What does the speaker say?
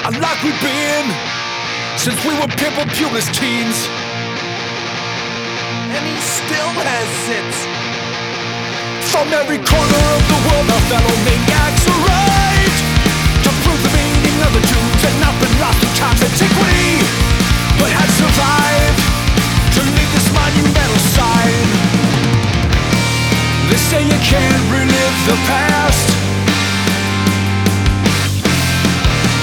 unlike we've been since we were pimple pubeless teens. And he still has zits. From every corner of the world, our fellow maniacs arrived to prove the meaning of the Jews had not been lost in time's antiquity, but had survived to leave this monumental sign. They say you can't relive the past,